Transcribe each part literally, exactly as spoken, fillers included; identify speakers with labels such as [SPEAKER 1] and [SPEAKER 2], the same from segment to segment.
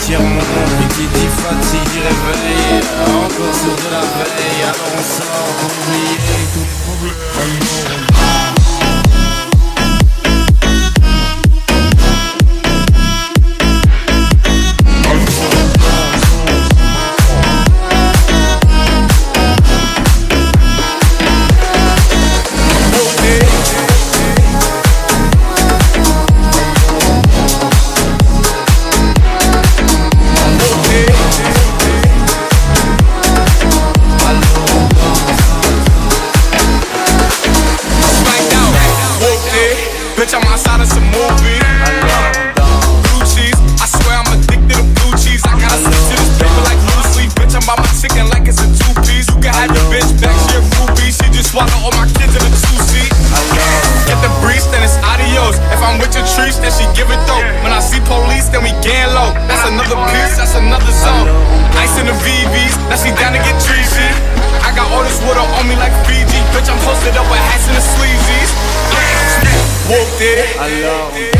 [SPEAKER 1] qui remonte, et qui dit fatigue dit réveil. Encore sur de la veille, alors on sort pour oublier tous les problèmes.
[SPEAKER 2] Bitch, I'm outside of some movie. Blue cheese, I swear I'm addicted to blue cheese. I gotta stick to this paper like blue sleep. Bitch, I'm by my chicken like it's a two-piece. You can have your bitch back, she a groupie. She just swallow all my kids in a two-seat. Get the breeze, then it's adios. If I'm with your trees, then she give it though. When I see police, then we gang low. That's another piece, that's another zone. Ice in the V Vs, now she down to get treachy. I got all this water on me like Fiji. Bitch, I'm posted up with hats and the sleazies. Whooped it. I love it.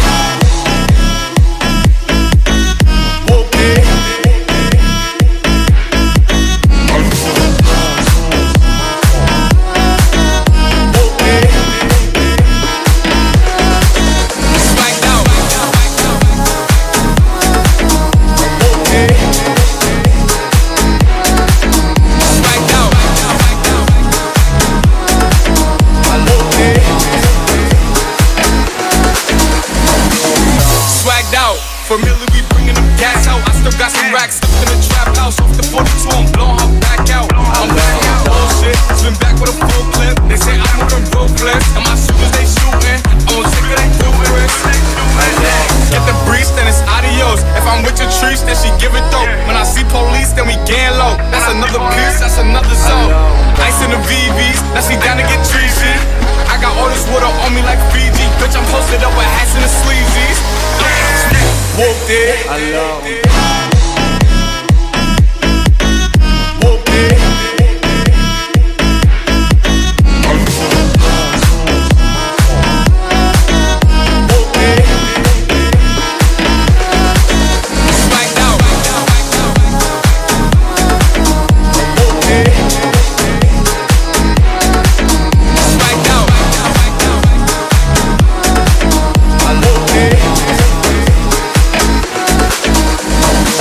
[SPEAKER 2] Whooped it. Whooped it. Swagged out. Whooped it. Swagged out. I whooped it. Swagged out, familiar, we bringing them gas out. I still got some racks stuck in the trap house. Off the forty-two, I'm blowing her back out. I'm back out, bullshit. Spin back with a full clip. They say I'm with them ruthless, and my shooters they shooting. I'm sick of they doers. Get the breeze, then it's adios. If I'm with your trees, then she give it though. When I see police, then we gang low. That's another piece, that's another zone. Ice in the V Vs, now she down to get treachy. I got all this water on me like Fiji. Bitch, I'm posted up with hats and the sleazies. Whooped it. I love it. Whooped it. Whooped it. Swagged out. Whooped it. Swagged out. I whooped it.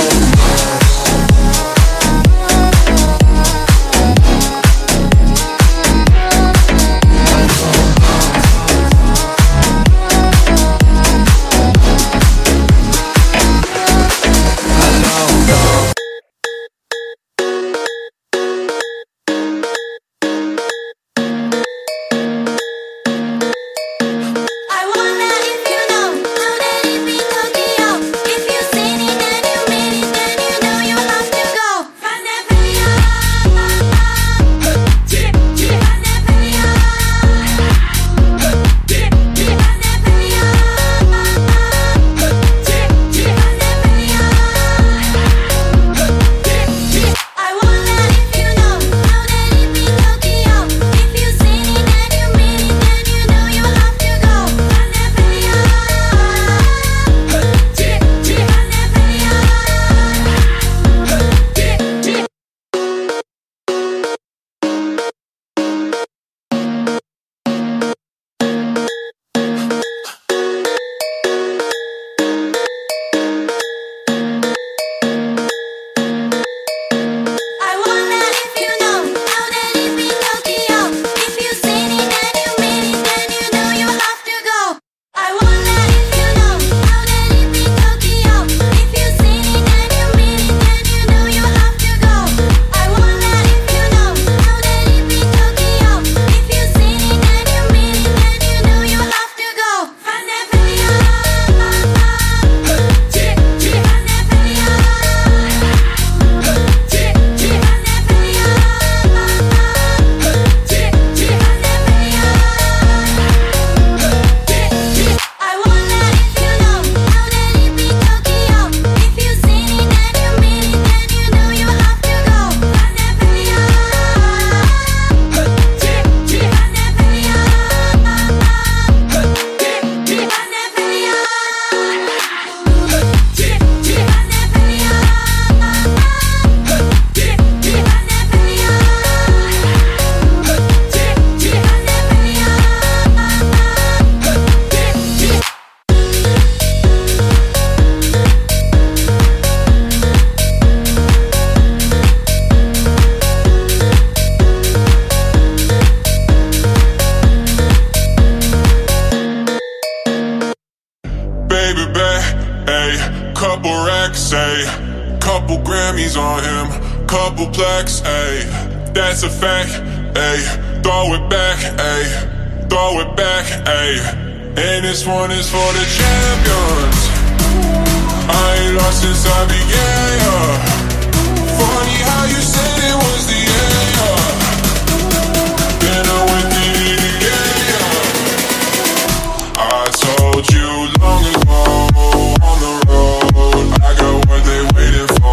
[SPEAKER 3] Couple Grammys on him, couple plaques, ayy. That's a fact, ayy. Throw it back, ayy. Throw it back, ayy. And this one is for the champions. I ain't lost since I began, yeah. Funny how you said it was the end, yeah. Then I went and did it again, yeah. I told you long ago on the road, I got what they waiting for.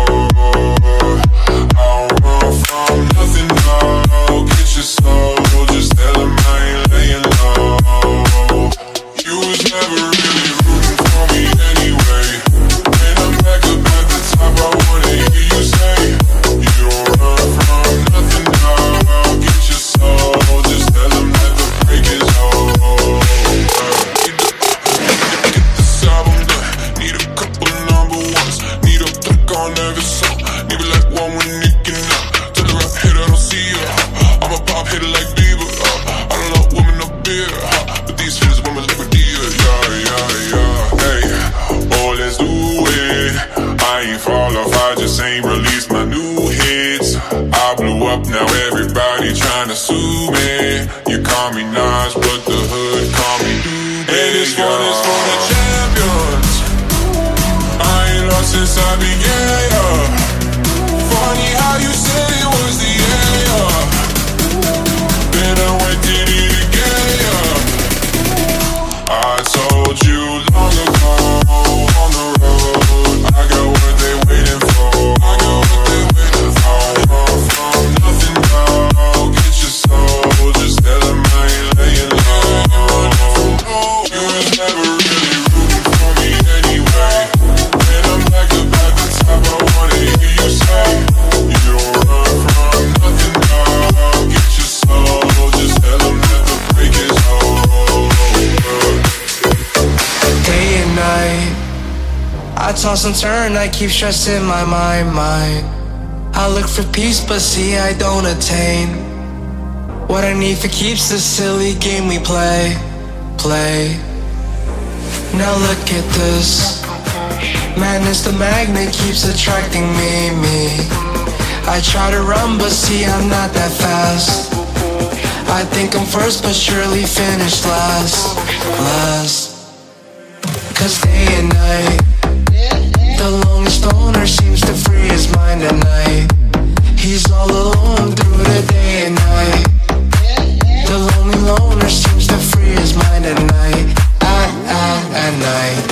[SPEAKER 3] I don't run from nothing, no. Get your soul, just tell them I ain't laying low. You was never really rooting for me anyway. When I'm back up at the top, I wanna hear you say, you don't run from nothing, no. Get your soul, just tell them that the break is over. Get this album done, need a couple number ones. Need a click on every song, need me like one with Nicki now. Tell the rap hitter I don't see ya. I'm a pop hitter like Bieber. uh, I don't love women no beer, uh, but these hitters women like Medea. Yeah, yeah, yeah. Hey, oh let's do it. I ain't fall off, I just ain't released my new hits. I blew up, now everybody tryna sue me. You call me Nas, but the hood call me Doobie. And this one is for the champions. I ain't lost since I began, yeah. Funny how you said it was the end, yeah. Then I went and did it again, yeah. I told you long ago on the road, I got what they waiting for. I got what they waiting for. I don't run from nothing, no. Get your soul, just tell them I ain't laying low. You was never really rooting for me anyway. When I'm back up at the top, I wanna hear you say, you don't run from nothing, no. Get your soul, just tell them that the break is over.
[SPEAKER 4] Day and night, I toss and turn, I keep stressing my mind, mind. I look for peace, but see I don't attain. What I need for keeps the silly game we play, play. Now look at this. Madness, the magnet keeps attracting me, me. I try to run, but see I'm not that fast. I think I'm first, but surely finish last, last. Cause day and night, the lonely stoner seems to free his mind at night. He's all alone through the day and night. The lonely loner seems to free his mind at night, at, at, at night.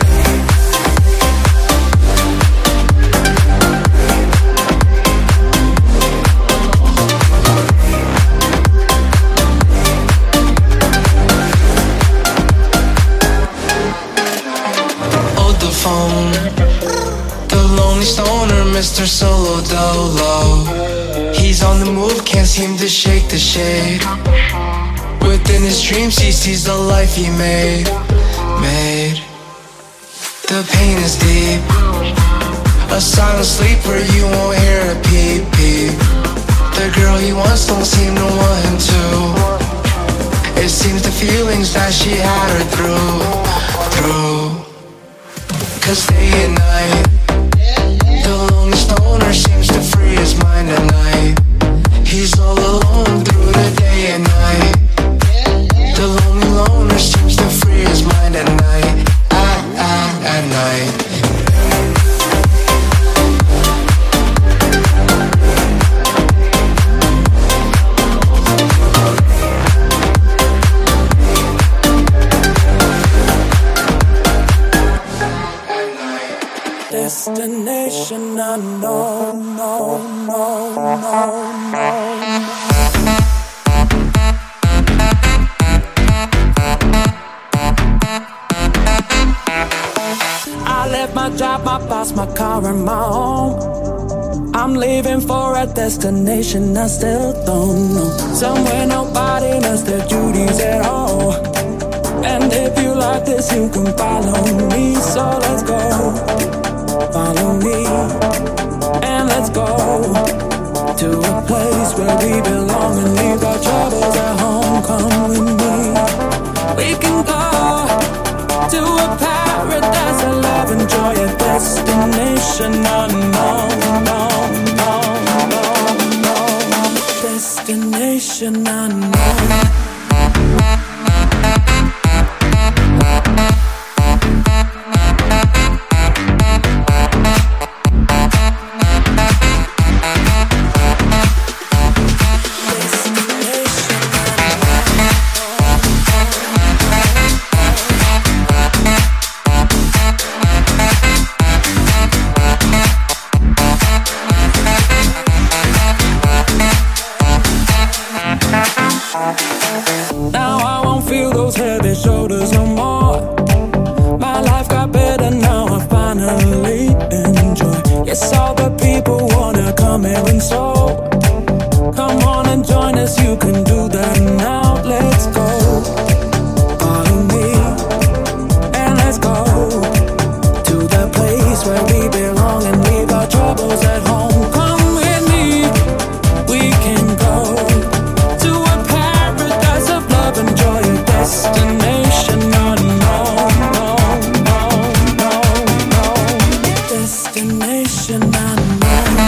[SPEAKER 4] Phone. The lonely stoner, Mister Solo Dolo. He's on the move, can't seem to shake the shade. Within his dreams he sees the life he made, made. The pain is deep, a silent sleeper, you won't hear a peep, peep. The girl he wants don't seem to want him to. It seems the feelings that she had her through, through. Cause day and night, the lonely stoner seems to free his mind at night. He's all alone through the day and night. The lonely loner seems to free his mind at night, at, at, at night.
[SPEAKER 5] Destination unknown, no, no, no, no. I left my job, my boss, my car, and my home. I'm leaving for a destination I still don't know. Somewhere nobody knows their duties at all. And if you like this, you can follow me. So let's go. Follow me, and let's go to a place where we belong and leave our troubles at home. Come with me. We can go to a paradise of love and joy, a destination unknown, known, known, known, known, destination unknown.
[SPEAKER 6] Now I won't feel those heavy shoulders no more. My life got better now, I finally enjoy. Yes, all the people wanna come here and so come on and join us, you can do that now. Let's go, follow me, and let's go to the place where we belong and leave our troubles at home. Come with me, we can go to a paradise of love and joy, a destination unknown, known, known, known, known, destination unknown.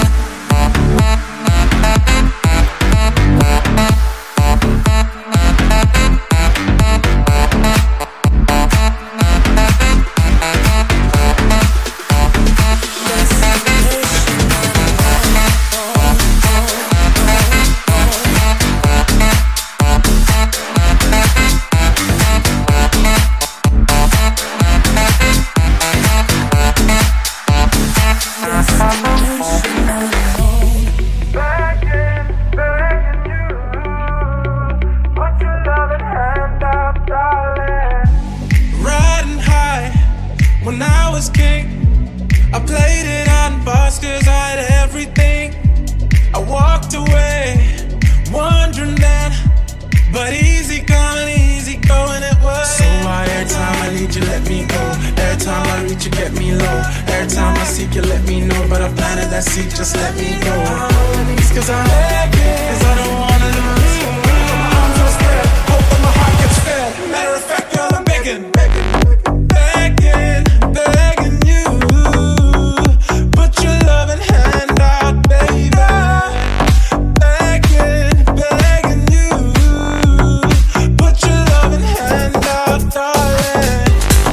[SPEAKER 7] Riding high when I was king, I played it on bars cause I had everything. I walked away, wondering then, but easy coming, easy going it was.
[SPEAKER 4] So why every time I need you, let me go? Every time I reach you, get me low. Every time I seek you, let me know. But I planted that seed, just let me go. It's cause I'm begging, cause I don't wanna lose you. My arms are spread, hope that my heart gets fed. Matter of fact, girl, I'm begging, begging, begging, begging you. Put your loving hand out, baby. Begging, begging you. Put your loving hand out, darling.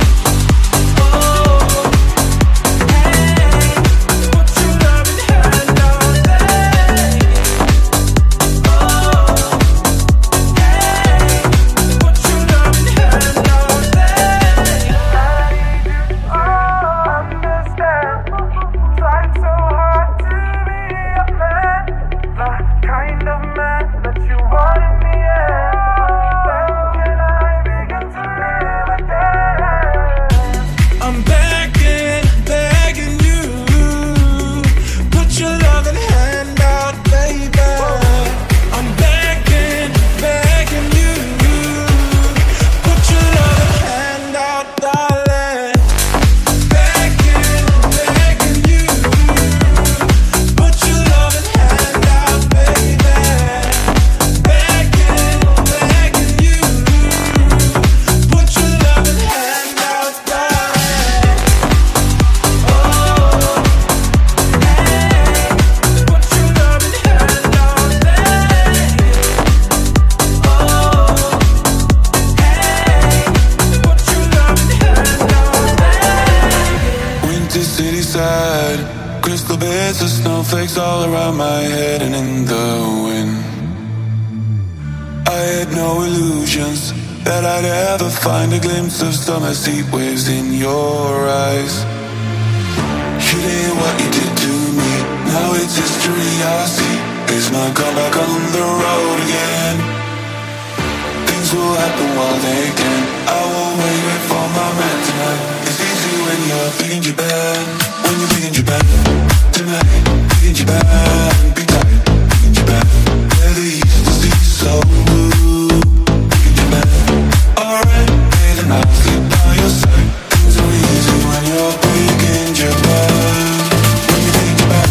[SPEAKER 4] Oh, hey, put your loving hand out, baby. Oh, hey, put your loving hand out, baby. I understand. Tried so hard to be a man, the kind of man that you want in the end. When can I begin to live again? I'm begging, begging you. Put your loving hand out, baby. I'm begging, begging you. Put your loving hand out, darling. Begging, begging you. Put your loving hand out, baby. Begging, begging you. Put your loving hand out, darling. Oh, hey, put your loving hand out, baby. Oh, hey, put your loving hand out, baby.
[SPEAKER 3] Winter city side, crystal beds of snowflakes all around my head and in the wind. I had no illusions that I'd ever find a glimpse of summer heat waves in your eyes. You did what you did to me, now it's history I see. It's my comeback on the road again. Things will happen while they can. I will wait for my man tonight. It's easy when you're big in Japan. When you're big in Japan tonight, big in Japan, be tight, big in Japan. Where the east is the so blue, big in Japan. Alright, baby, then I'll sleep by your side. Things are easy when you're big in Japan. When you're big in Japan.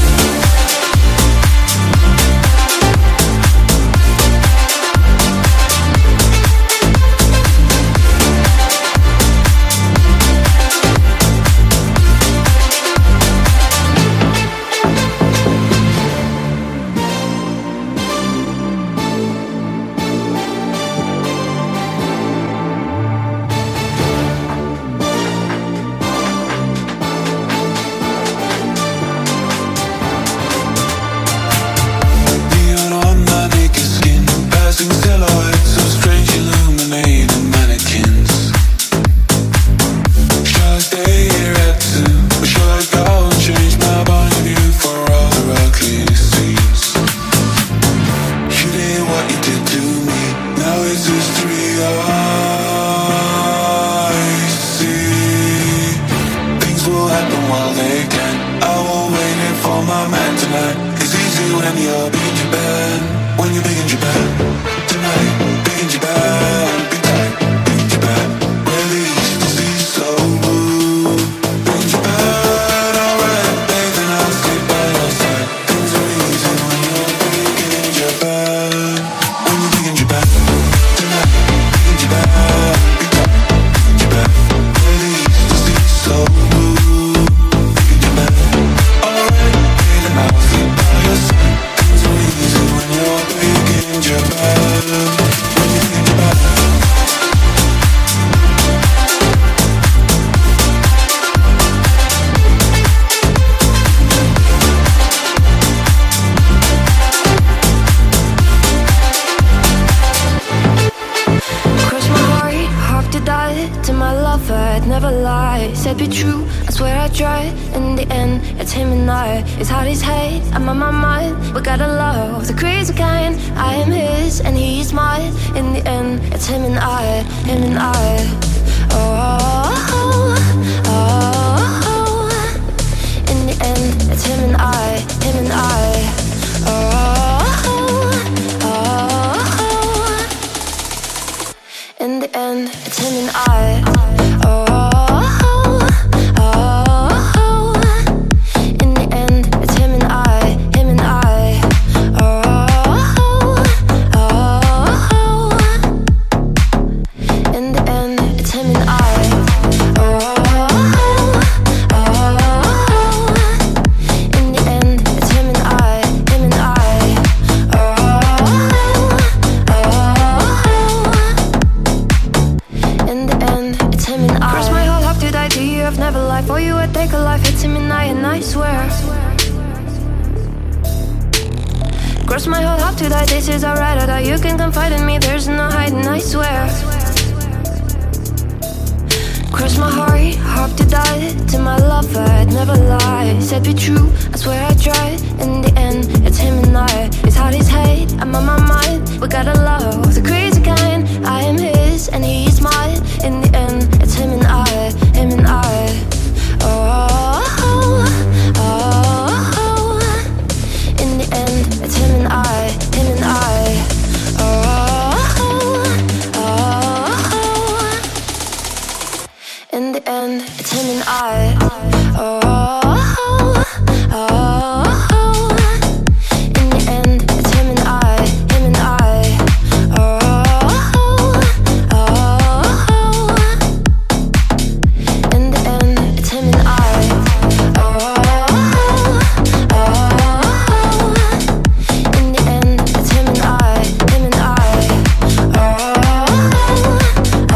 [SPEAKER 3] on my mind tonight. It's easy when you're big in Japan. When you're big in Japan. Tonight, big in Japan. Big tight, big in Japan. Where the east is east, so blue. Big in Japan, alright, babe, then I'll sit by your side. Things are easy when you're big in Japan. When you're big in Japan. Tonight, big in Japan. Big tight, big in Japan. Where the east is east, so blue. Big in Japan, alright, babe, then I'll sit by your side. Things are easy when you're big in Japan. When you're big in Japan.
[SPEAKER 8] Cross my heart, hope to die to my lover, I'd never lie. Said be true, I swear I tried. In the end, it's him and I. It's hard as hate, I'm on my mind. We got a love, the crazy kind. I am his and he's mine. In the end, it's him and I, him and I. Oh, oh, oh, oh. In the end, it's him and I, him and I. Oh, oh, oh, oh. In the end, it's him and I. Oh, oh, oh, oh. In the end, it's him and I, him and I. Oh, oh, oh. In the end, it's him and I. Oh, oh, oh. In the end, it's him and I, him and I. Oh, oh. In the end, it's him and I. Cross my whole heart to die to you, I've never lied. For you, I'd take a life, it's him and I, and I swear. Cross my whole heart to die, this is alright. I die, you can confide in me, there's no hiding, I swear. Cross my heart, hope to die to my lover, I'd never lie. Said be true, I swear I tried. In the end, it's him and I. It's hard as hate, I'm on my mind. We got a love, the crazy kind. I am his and he's mine. In the end, it's him and I, him and I. Oh, oh, oh, oh. In the end, it's him and I, him and I. Oh, oh, oh, oh. In the end, it's him and I. Oh, oh, oh, oh. In the end, it's him and I, him and I. Oh, oh, oh, oh. In the end, it's him and I. Oh, oh, oh. In the end, it's him and I, him and I. Oh, oh,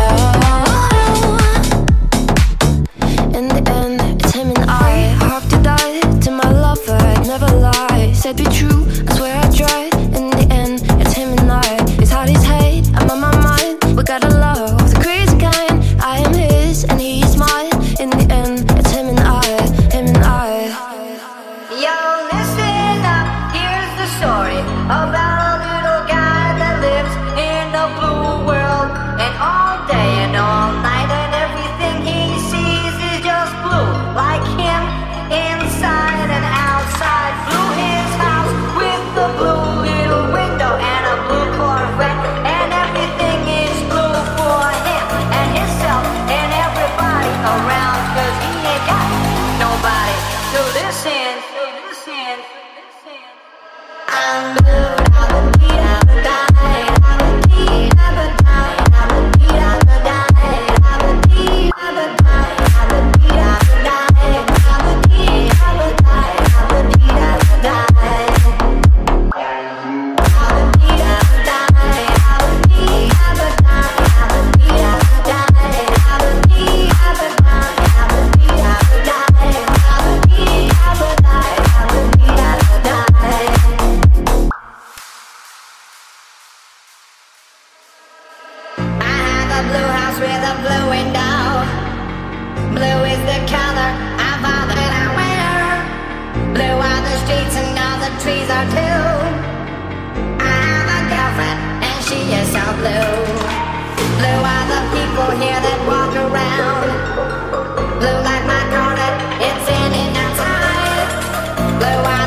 [SPEAKER 8] oh. In the end, it's him and I. Hope to die to my lover, I'd never lie. Said be true, I swear I tried. In the end, it's him and I. It's hard as hate, I'm on my mind. We got a love, the crazy kind. I am his and he's mine. In the end, it's him and I, him and I.
[SPEAKER 9] Yo, listen up, here's the story about a little guy that lives in a blue world. And all day and all night and everything he sees is just blue. Like him, inside and outside. Blue his house with the blue little window and a blue Corvette. And everything is blue for him and himself and everybody around. Cause he ain't got nobody to listen. I'm blue, I'm a beat, I'm a die, I'm a beat, I'm a die, I'm a beat, I'm a die, I'm a beat, I'm a die, I'm a beat, I'm a die, I'm a beat, I'm a die, I'm a beat, I'm a die. I'm a beat, I'm a die, I'm a beat, I'm a die, I'm a beat, I'm a die, I'm a beat, I'm a die, I'm a beat, I'm a die, I'm a beat, I'm a die, I'm a beat, I'm a die. I have a blue house with a blue window. Blue is the color of all that I wear. Blue are the streets and all the trees are too. I have a girlfriend and she is so blue. Blue are the people here that walk around. Blue like my garden, it's in and outside. Blue are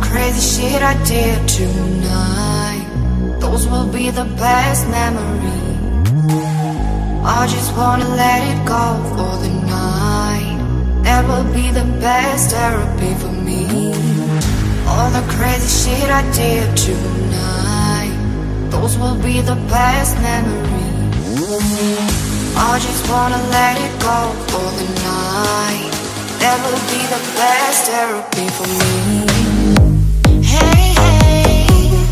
[SPEAKER 8] crazy shit I did tonight, those will be the best memories. I just wanna let it go for the night. That will be the best therapy for me. All the crazy shit I did tonight, those will be the best memories. I just wanna let it go for the night. That will be the best therapy for me. Hey, hey,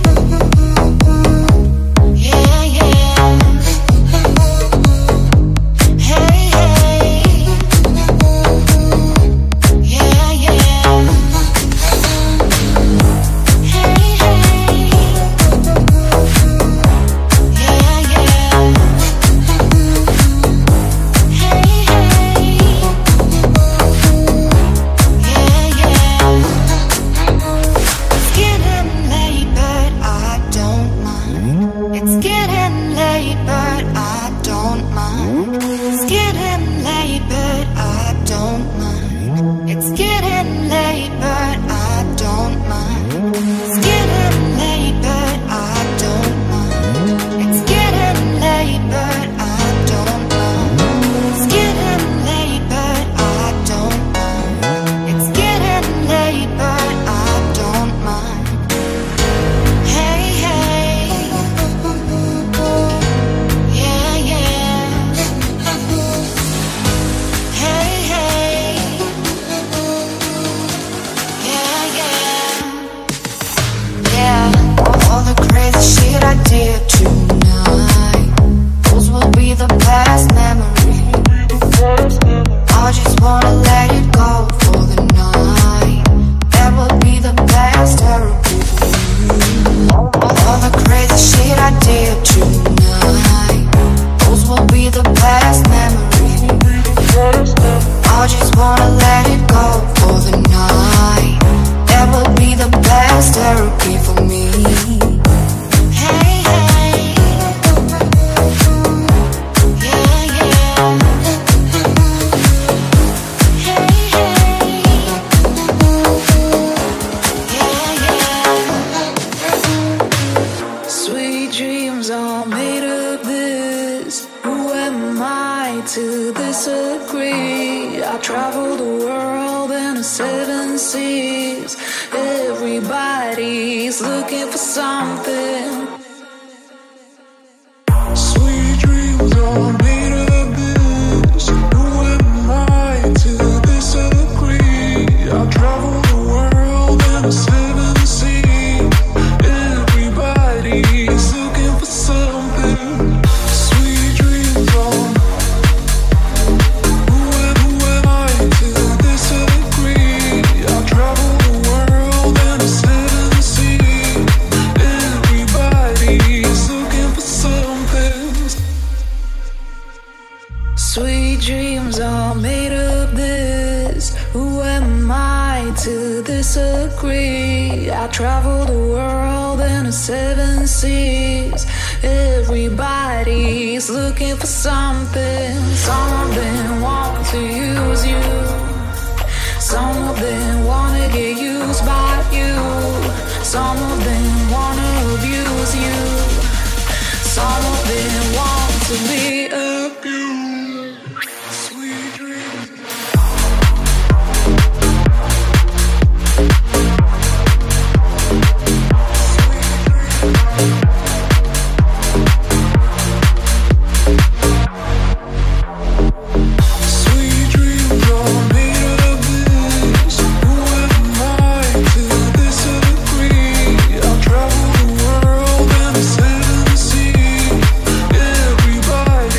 [SPEAKER 8] yeah, yeah. Hey, hey, yeah, yeah. Hey, hey, yeah, yeah. Hey, hey, yeah, yeah. It's getting late, but I don't mind. It's getting late, but I don't mind. It's getting late, but I don't mind. It's getting late, but I don't mind. It's getting late, but I don't mind. It's getting late, but I don't mind. It's getting late, but I don't mind. It's getting late, but I don't mind. Hey, hey, yeah, yeah. Hey, hey, yeah, yeah. Yeah, all the crazy shit I did tonight, those will be the best memories. I just wanna let it go for the night. That will be the best therapy for me. All the crazy shit I did tonight, those will be the best memories. I just wanna let it go for the night. That will be the best therapy for me. Hey, hey, yeah, yeah. Hey, hey, yeah, yeah.
[SPEAKER 6] Sweet dreams are made of this. Who am I to disagree? I travel the world in the seven seas. Everybody's looking for something. Sweet dreams are made of this. Who am I to disagree? I travel the world in the seven seas. Everybody's looking for something. Sweet dreams are. Who am, who am I to disagree? I travel the world in the seven seas. Everybody's looking for something. Sweet dreams are made of this. Who am I to disagree? I travel the world in the seven seas. Everybody's looking for something. Some of them want to use you. Some of them wanna get used by you. Some of them wanna abuse you. Some of them want to be abused. Sweet dreams. Sweet dreams are made of this. Who am I to disagree? I travel the world in the seven seas. Everybody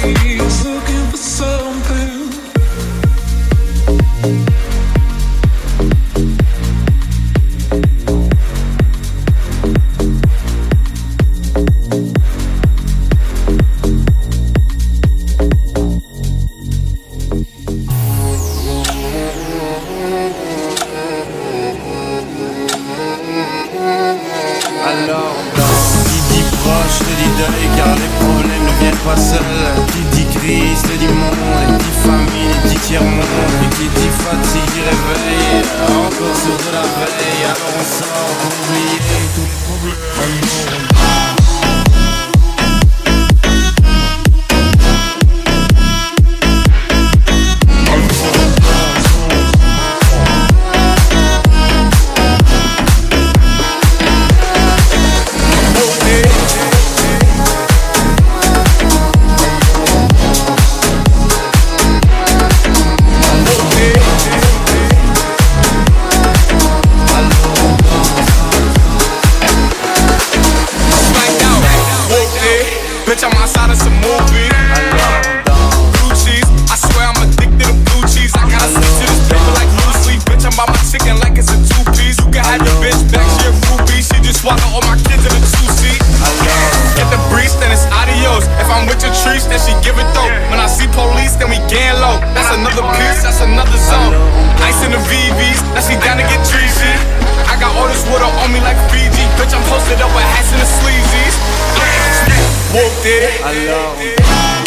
[SPEAKER 2] treats, then she give it though. When I see police, then we gang low. That's another piece, that's another zone. Ice in the V Vs, now she down to get treachy. I got all this water on me like Fiji. Bitch, I'm posted up with hats and the sleazies. Whooped it. I love it.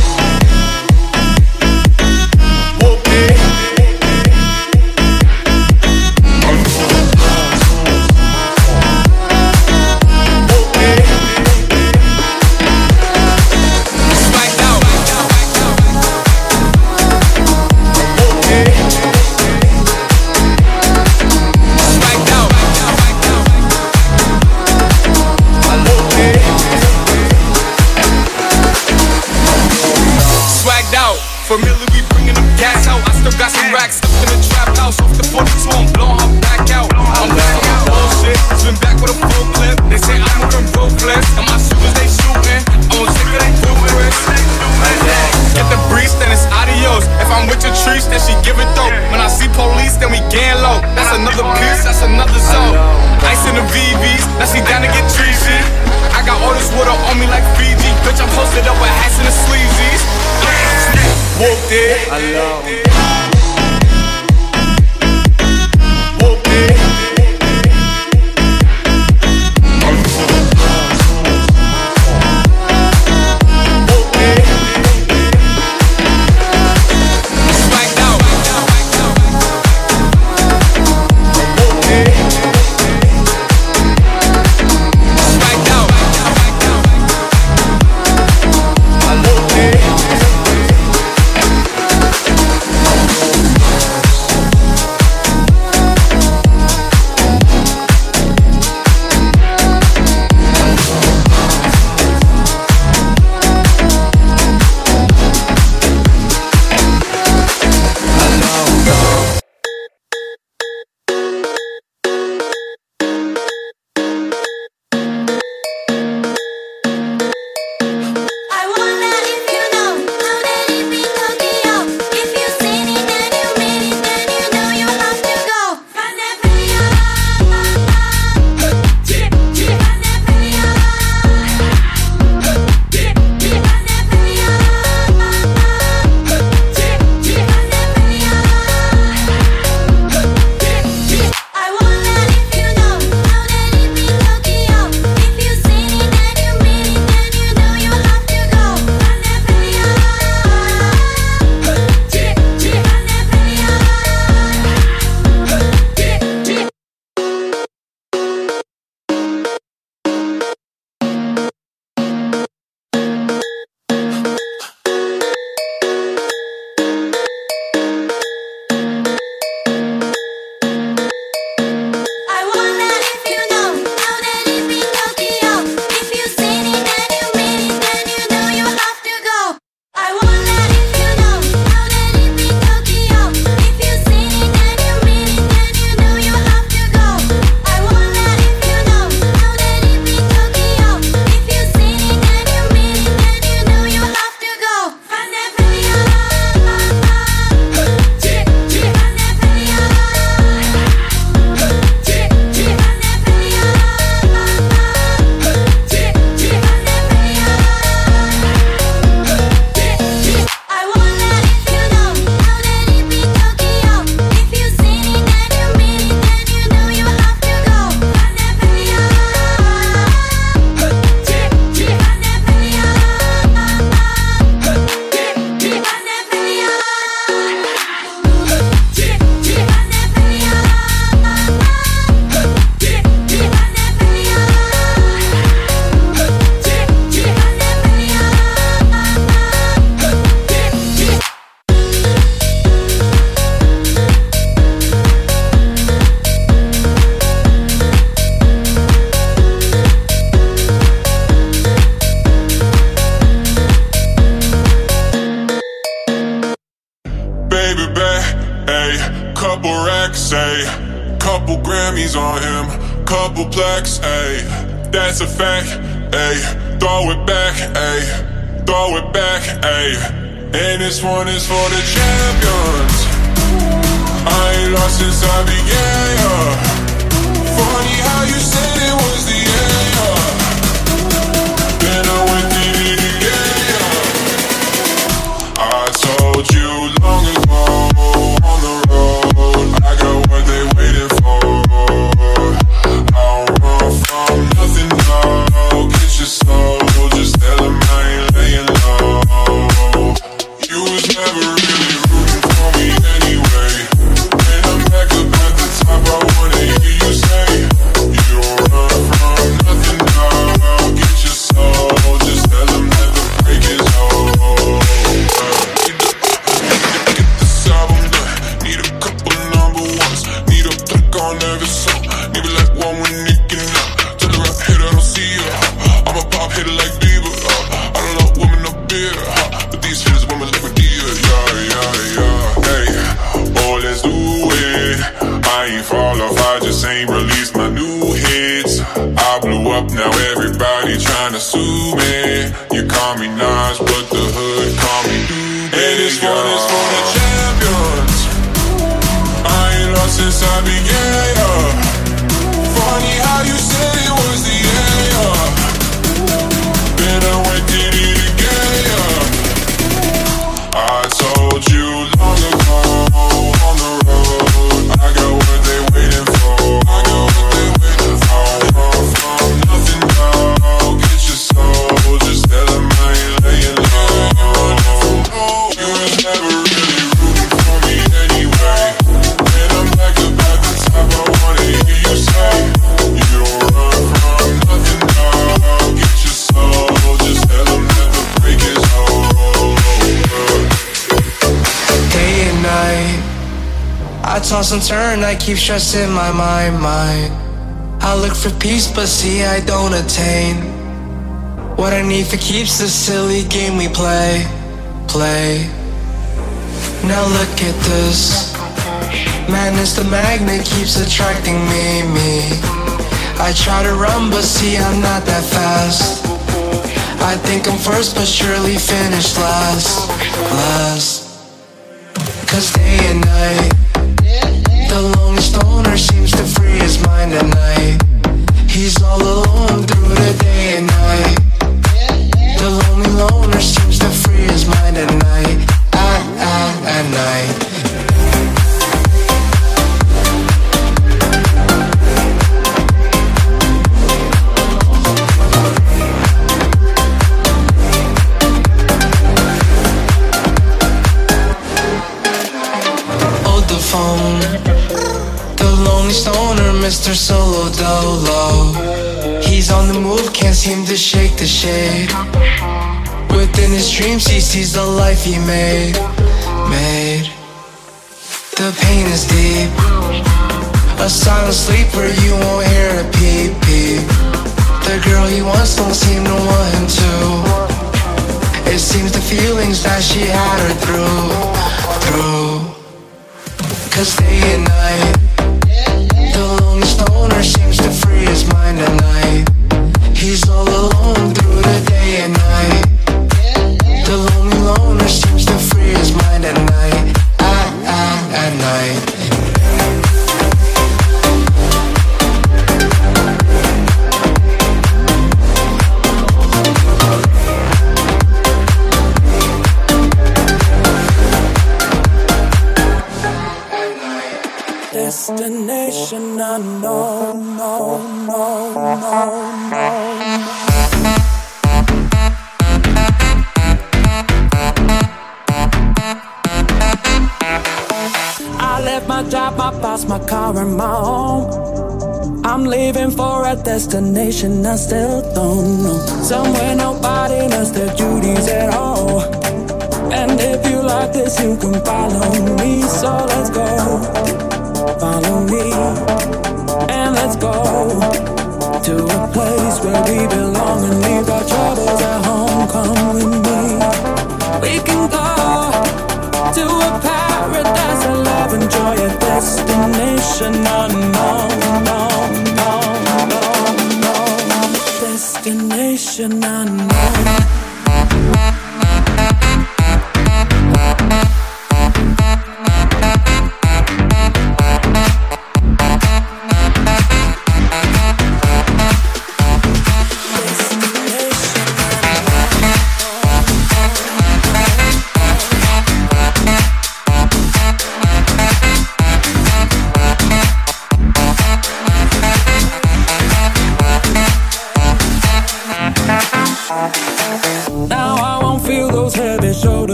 [SPEAKER 2] Whooped it. Familiar, we bringing them gas out. I still got some racks stuck in the trap house. Off the forty-two, I'm blowing her back out. I'm back on bullshit, swim back with a full clip. They say I'm moving ruthless, and my shooters they shooting. I'm on sick of they foolish. Get the breeze, then it's adios. If I'm with your trees, then she give it though. When I see police, then we gang low. That's another piece, that's another zone. Ice in the V Vs, now she down to get treachy. I got all this water on me like Fiji. Bitch, I'm posted up with hats and the sleazies. Whooped it. I love it. Whooped it. Whooped it. Smacked out. Whooped it. Smacked out. I whooped it.
[SPEAKER 3] Couple Grammys on him, couple plaques, ayy. That's a fact, ayy. Throw it back, ayy. Throw it back, ayy. And this one is for the champions. I ain't lost since I began, yeah. Funny how you said it was the end, yeah. Then I went did it again, yeah. ain't fall off, I just ain't released my new hits. I blew up, now everybody tryna sue me. You call me Nas, but the hood call me Doobie. And this one is for the champions. I ain't lost since I began, yeah. Funny how you said it was the end, yeah. Then I went did it again, yeah. I told you long ago on the road, I got what they waiting for. I got what they waiting for. Run from nothing, dog. Get your soul. Just tell them I ain't laying low. You was never really rooting for me anyway. When I'm back up at the top, I wanna hear you say, you don't run from nothing, dog. Get your soul. Just tell them that the break is over.
[SPEAKER 4] Day and night, I toss and turn, I keep stressing my mind, mind. I look for peace, but see I don't attain. What I need for keeps the silly game we play, play. Now look at this. Madness, the magnet keeps attracting me, me. I try to run, but see I'm not that fast. I think I'm first, but surely finish last, last. Cause day and night, the lonely stoner seems to free his mind at night. He's all alone through the day and night. The lonely loner seems to free his mind at night, at, at, at night. The lonely stoner, Mister Solo Dolo. He's on the move, can't seem to shake the shade. Within his dreams he sees the life he made, made. The pain is deep, a silent sleeper, you won't hear a peep, peep. The girl he wants don't seem to want him to. It seems the feelings that she had her through, through. Cause day and night, the lonely stoner seems to free his mind at night. He's all alone through the day and night. The lonely loner seems to free his mind at night, at, at, at night.
[SPEAKER 6] Destination unknown, no, no, no, no. I left my job, my boss, my car, and my home. I'm leaving for a destination I still don't know. Somewhere nobody knows their duties at all. And if you like this, you can follow me. So let's go. Follow me, and let's go to a place where we belong and leave our troubles at home. Come with me. We can go to a paradise of love, enjoy a destination unknown, no, no, no, no. Destination unknown.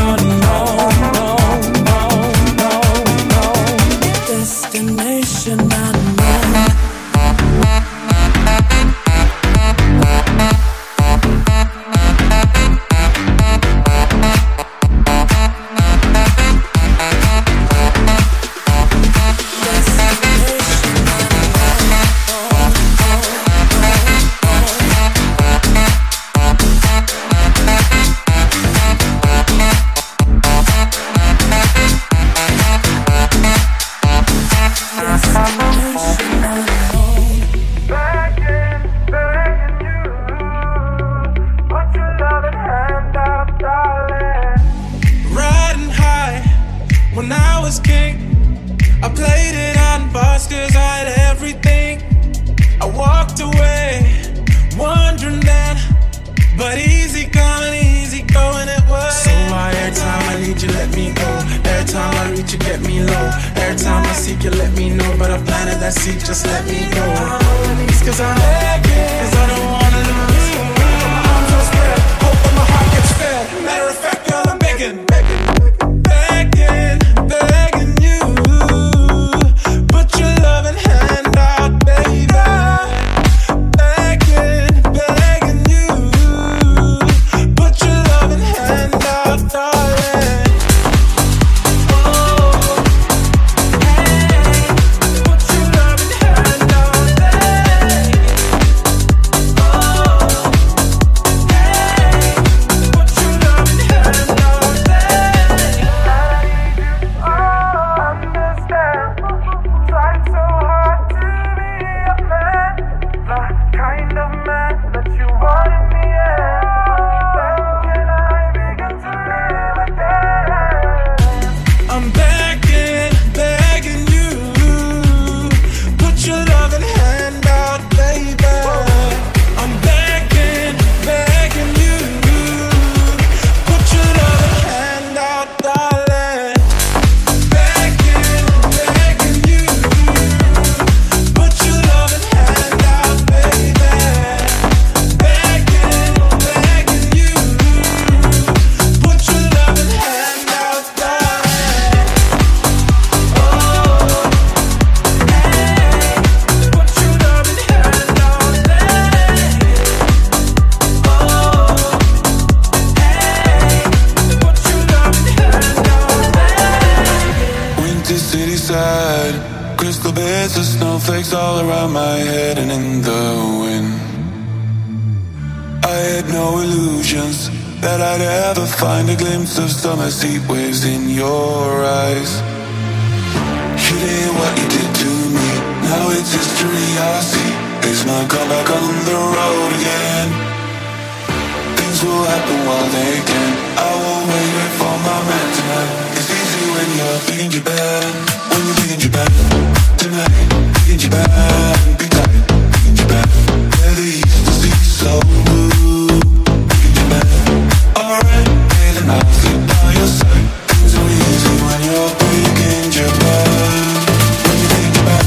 [SPEAKER 6] Destination
[SPEAKER 7] was king, I played it on bus cause I had everything. I walked away, wondering then, but easy coming, easy going it was. So why every time I need you, let me go. Every time I reach you, get me low. Every time I seek you, let me know. But I planted that seed, just let me go. It's cause I'm begging, cause I don't wanna lose. My arms are spread, hope that my heart gets fed. Matter of fact, girl, I'm begging, begging, begging, begging you. Put your loving hand out, baby. Begging, begging you. Put your loving hand out, darling.
[SPEAKER 3] All around my head and in the wind. I had no illusions that I'd ever find a glimpse of summer heat waves in your eyes. You did what you did to me, now it's history I see. It's my comeback on the road again. Things will happen while they can. I will wait for my man tonight. It's easy when you're big in Japan. When you're big in Japan tonight. Big in Japan, be tight. Big in Japan, where the east is the so blue. Big in Japan, alright, hey, then I'll sleep by your side. Things are easy when you're big in Japan. When you're big in Japan.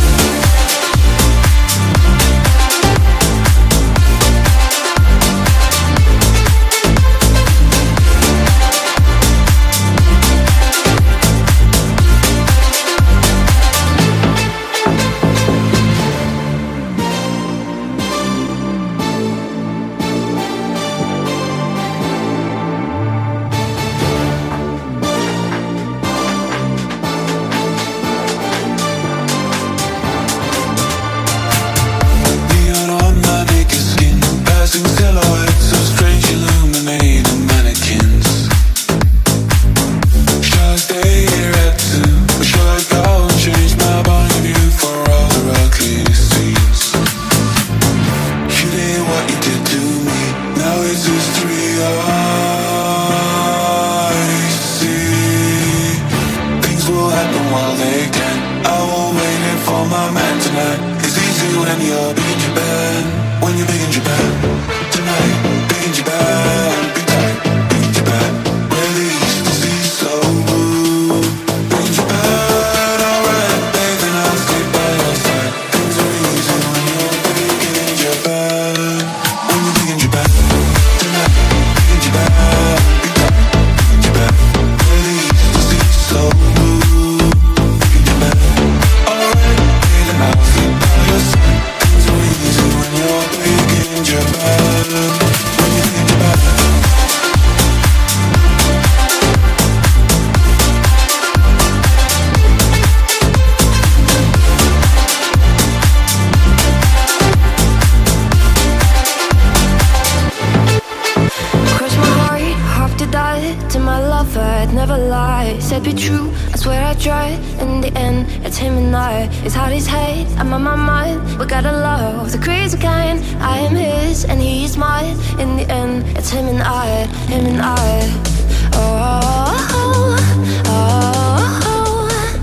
[SPEAKER 8] It's hard as hate, I'm on my mind. We gotta love the crazy kind. I am his and he's mine. In the end, it's him and I, him and I. Oh, oh, oh, oh.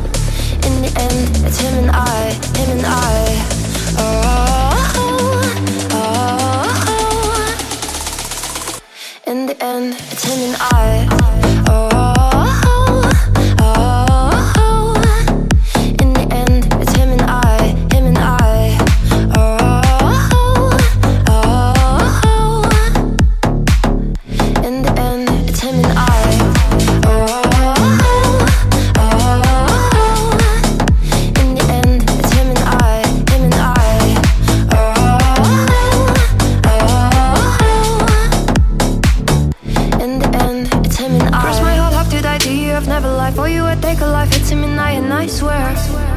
[SPEAKER 8] never lie. For you I'd take a life, it's in midnight and I swear.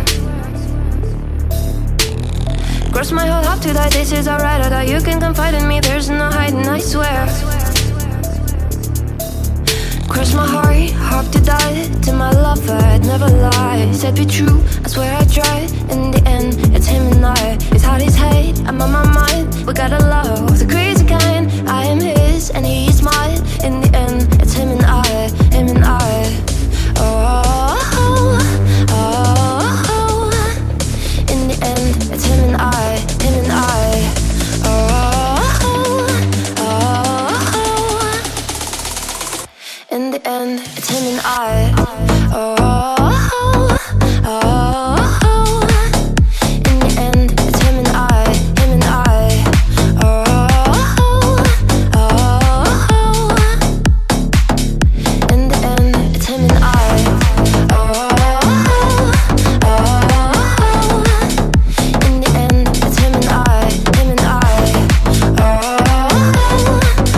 [SPEAKER 8] Cross my whole heart to die, this is alright. I thought you can confide in me, there's no hiding, I swear. Cross my heart, hope to die. To my lover, I'd never lie. Said be true, I swear I tried. In the end, it's him and I. His heart is hate, I'm on my mind. We got a love, the crazy kind. I am his and he's mine. In the end, it's him and I, him and I. Oh, oh, oh, oh. In the end, it's him and I, him and I. Oh, oh, oh, oh. In the end, it's him and I. Oh, oh, oh, oh. In the end, it's him and I, him and I. Oh, oh, oh, oh. In the end, it's him and I. Oh, oh, oh. In the end, it's him and I, him and I. Oh,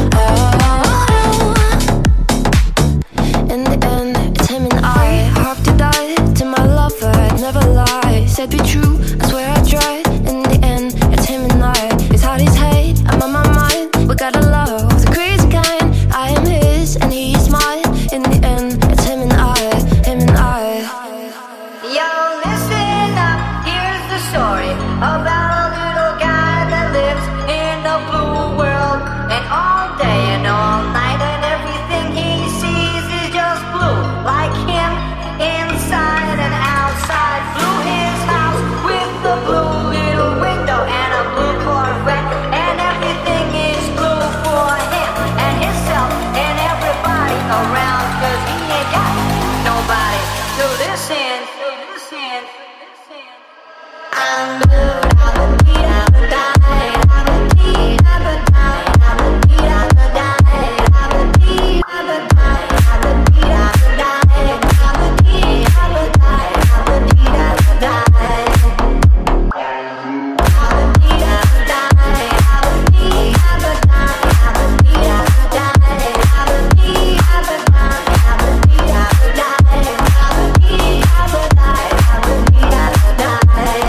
[SPEAKER 8] oh, oh. In the end, it's him and I. Hope to die to my lover, I'd never lie. Said be true, I swear I tried. In the end, it's him and I. His heart is hate, I'm on my mind. We got a love, the crazy kind. I am his and he's mine. In the end, it's him and I, him and I.
[SPEAKER 9] Yo, listen up, here's the story about a little guy that lives in a blue world. And all day and all night and everything he sees is just blue. Like him, inside and outside. Blue his house with the blue little window and a blue Corvette. And everything is blue for him and himself and everybody around. Cause he ain't got nobody to listen, to listen, to listen. I'm blue, I'm a beat, I'm a die, I'm a beat, I'm a die, I'm a beat, I'm a die, I'm a beat, I'm a die, I'm a beat, I'm a die, I'm a beat, I'm a die, I'm a beat, I'm a die. I'm a beat, I'm a die, I'm a beat, I'm a die, I'm a beat, I'm a die, I'm a beat, I'm a die, I'm a beat, I'm a die, I'm a beat, I'm a die, I'm a beat, I'm a die.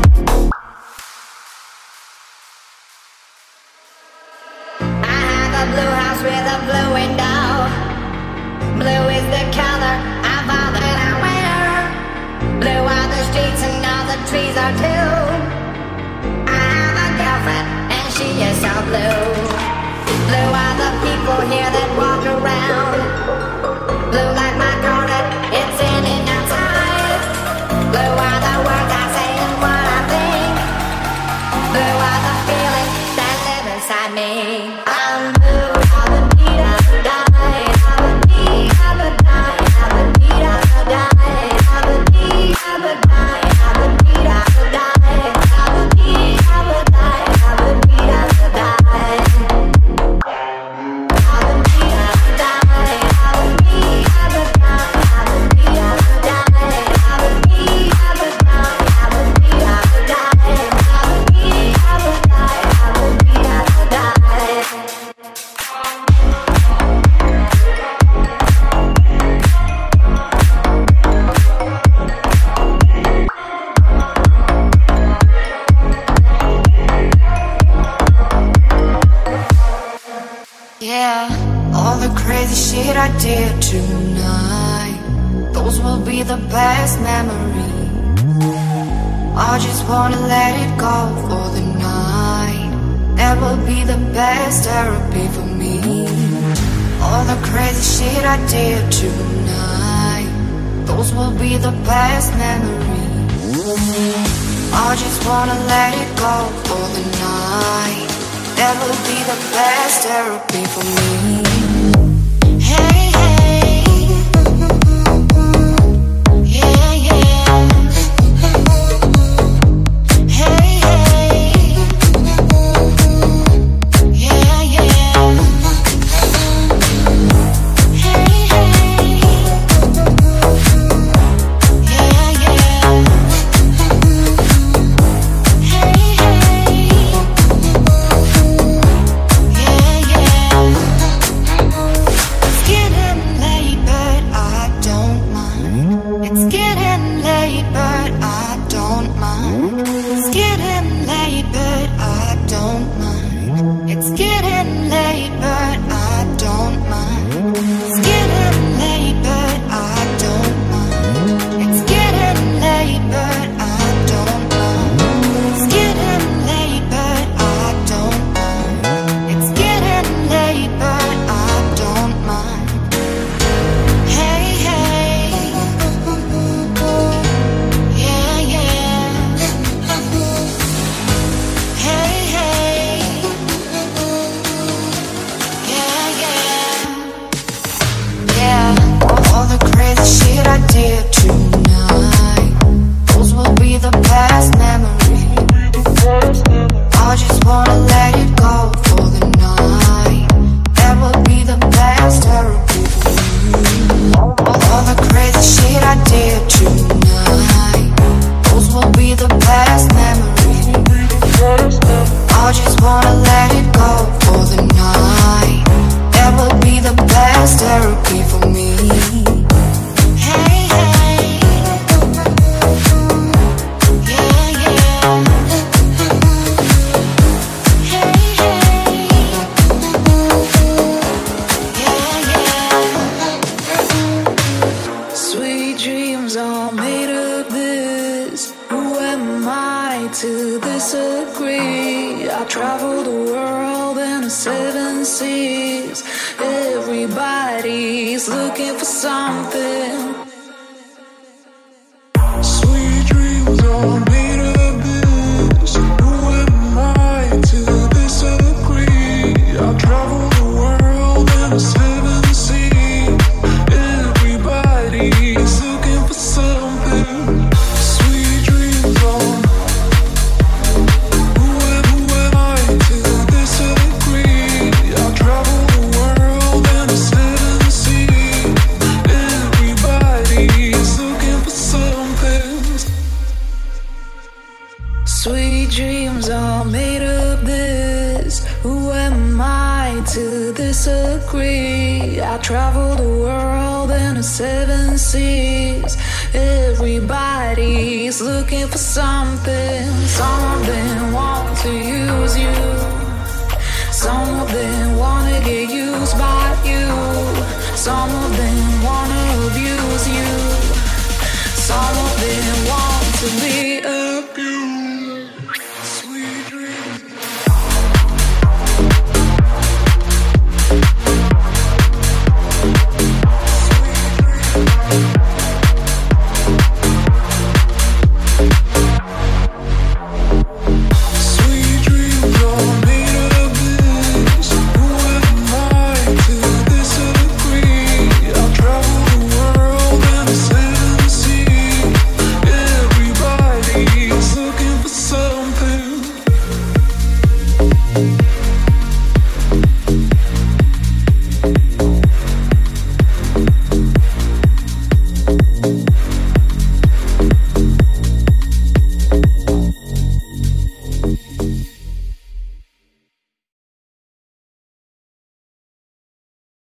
[SPEAKER 9] I have a blue house with a blue window. Blue is the color of all that I wear. Blue are the streets and all the trees are too. I have a girlfriend and she is so blue. Blue are the people here that walk around. Blue like my garden, it's in and outside. Blue are the words I say and what I think. Blue are the feelings that live inside me. I'm blue, I'm a beat, I'm a die, I'm a beat, I'm a die, I'm a beat, I'm a die, I'm a beat, I'm a die, I'm a beat, I'm a die, I'm a beat, I'm a die, I'm a beat, I'm a die. I'm a beat, I'm a die, I'm a beat, I'm a die, I'm a beat, I'm a die, I'm a beat, I'm a die, I'm a beat, I'm a die, I'm a beat, I'm a die, I'm a beat, I'm a die.
[SPEAKER 8] Yeah, all the crazy shit I did tonight, those will be the best memories. I just wanna let it go for the night. That will be the best therapy for me. All the crazy shit I did tonight, those will be the best memories. I just wanna let it go for the night. That will be the best therapy for me. Hey, hey. Yeah, yeah. Hey, hey. Yeah, yeah. Hey, hey. Yeah, yeah. Hey, hey. Yeah, yeah. Skin
[SPEAKER 5] to disagree. I travel the world in the seven seas. Everybody's looking for something. Sweet dreams are made of this. Who am I to disagree? I travel the world in the seven seas. Everybody's looking for something. Sweet dreams are. Who am, who am I to disagree? I travel the world in the seven seas. Everybody's looking for something. Sweet dreams are made of this. Who am I to disagree? I travel the world in the seven seas. Everybody's looking for something. Some of them want to use you. Some of them wanna get used by you. Some of them wanna abuse you. Some of them want to be abused. Sweet dreams. Sweet dreams.